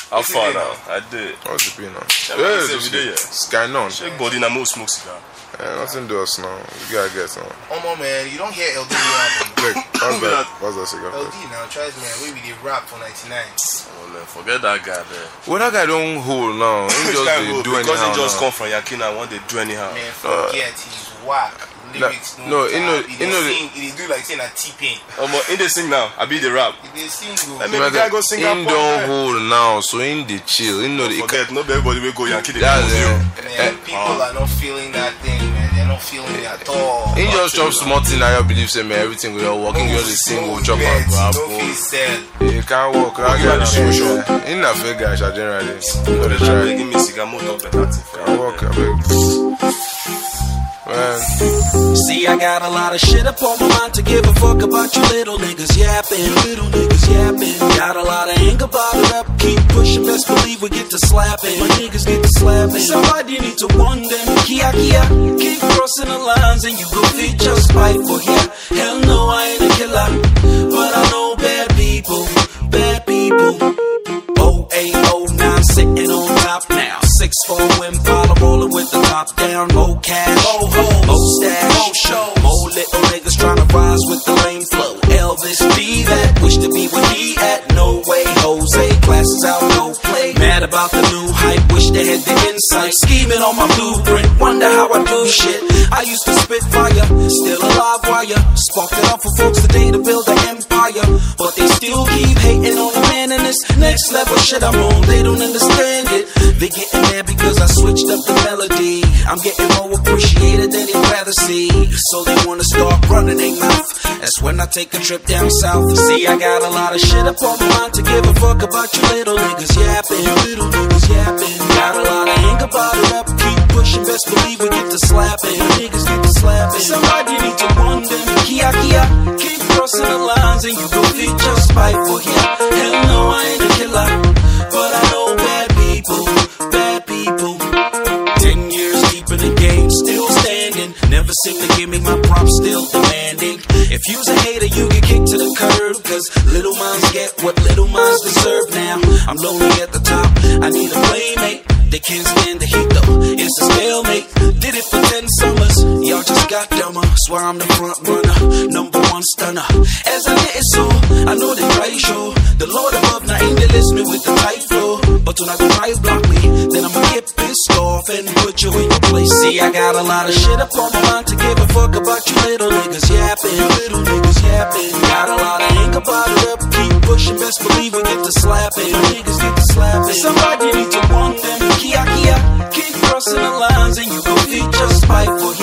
How far now? I did. What's the pin now? Yeah, Sky none. Shake body na most smoke cigar. Nothing to us now. You gotta get some. Oh man, you don't hear LD album. Look, what's that cigar? LD now, tries man, we be the rap for 99. Oh man, forget that guy there. Well, that guy don't hold now. He just do anyhow. Because he just come from Yakina, want they do anyhow. Man, forget he's whack. Lyrics he do like saying a T-Pain. In they sing now, I be the rap. They sing I mean, the guy go sing in don't hold now, so in the chill. You know, forget, not everybody will go Yankee. Man, people are not feeling that thing, man. They're not feeling it at all. He just chop small thing, I believe, say, man, everything will all working. You're the single chop and grab. You can't walk, I get the social. In a fake guy, generally. Give me cigar motor better. Can't walk, I beg. Man. See, I got a lot of shit up on my mind to give a fuck about you little niggas yapping. Got a lot of anger bottled up, keep pushing, best believe we get to slapping. My niggas get to slapping. Somebody need to wonder, Kia, keep crossing the lines and you go feed your spiteful. Yeah, hell no, I ain't a killer, but I know bad people. 080-9 sitting on top now. 6'4" Impala rolling with the top down. More cash, more stash, more little niggas trying to rise with the lame flow. Elvis be that, wish to be where he at. No way, Jose, classes out, no play. Mad about the new hype, wish they had the insight. Scheming on my blueprint, wonder how I do shit. I used to spit fire, still alive wire. Sparked it up for folks today to build an empire, but they still keep hating on the man in this next level shit I'm on. They don't understand it. They getting mad because I switched up the melody. I'm getting more appreciated than they'd rather see, so they wanna start running their mouth. That's when I take a trip down south. See, I got a lot of shit up on my mind to give a fuck about you little niggas yapping. Got a lot of anger bottled up, keep pushing, best believe we get to slapping. Niggas get to slapping. Somebody need to wonder, Kia, keep crossing the lines and you go feed your spiteful. Yeah, hell no, I ain't a killer, but I know bad people. 10 years deep in the game, still standing. Never seem to give me my props, still demanding. If you's a hater, you get kicked to the curb, cause little minds get what little minds deserve now. I'm lonely at the top, I need a playmate. They can't stand the heat though, it's a stalemate. Did it for 10 summers, y'all just got dumber. Swear I'm the front runner, #1 stunner. As I get it so, I know they try to show. The Lord above now ain't they list me with the tight flow. But when I go try to block me, then I'ma get pissed off and put you in your place. See, I got a lot of shit up on my mind to give a fuck about you little niggas yapping. Got a lot of anger bottled up, keep pushing, best believe we get to slapping. Niggas get to slapping. Somebody need to warn them, Kia, keep crossing the lines and you go feed your spiteful.